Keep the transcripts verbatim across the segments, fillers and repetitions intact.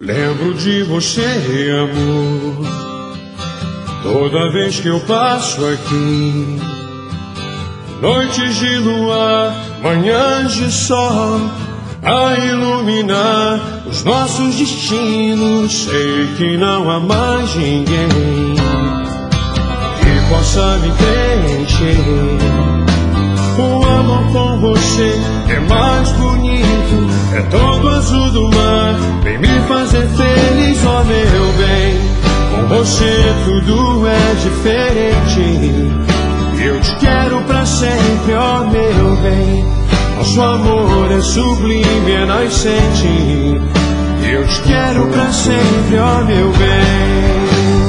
Lembro de você, amor, toda vez que eu passo aqui. Noites de luar, manhãs de sol, a iluminar os nossos destinos. Sei que não há mais ninguém que possa me preencher. O amor com você é mais bonito, é todo azul do mar, vem me fazer feliz, ó meu bem. Com você tudo é diferente, eu te quero pra sempre, ó meu bem. Nosso amor é sublime, é nascente, eu te quero pra sempre, ó meu bem.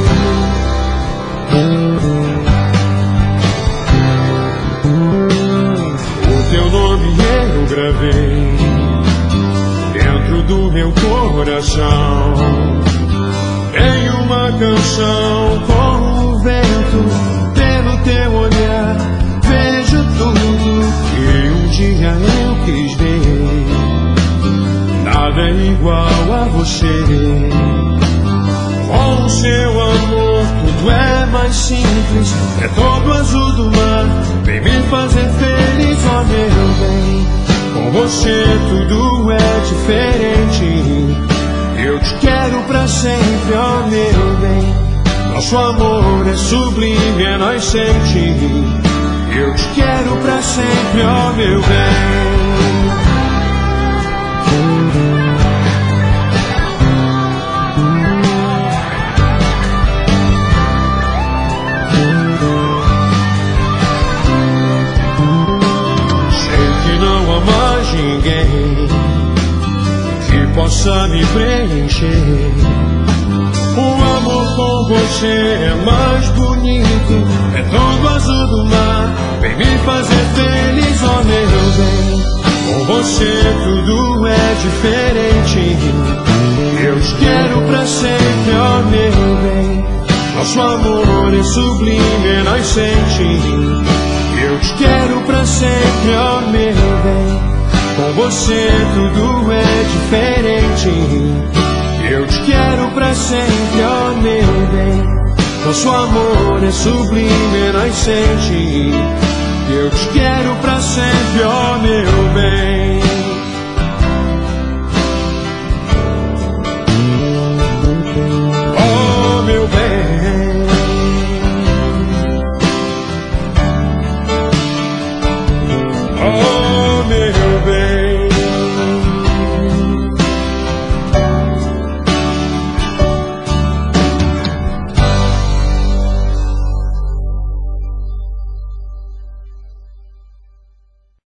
Teu nome eu gravei dentro do meu coração. Em uma canção com o vento, pelo teu olhar vejo tudo que um dia eu quis ver. Nada é igual a você. Com o seu amor tudo é mais simples, é todo azul do mar, vem me fazer feliz, ó meu bem. Com você tudo é diferente, eu te quero pra sempre, ó meu bem. Nosso amor é sublime, é nascente, eu te quero pra sempre, ó meu bem. Ninguém que possa me preencher. O amor com você é mais bonito, é todo azul do mar, vem me fazer feliz, ó meu bem. Com você tudo é diferente, eu te quero pra sempre, ó meu bem. Nosso amor é sublime, é nascente, eu te quero pra sempre, ó meu bem. Com você tudo é diferente, eu te quero pra sempre, ó meu bem. Nosso amor é sublime, é nascente, eu te quero pra sempre, ó meu bem.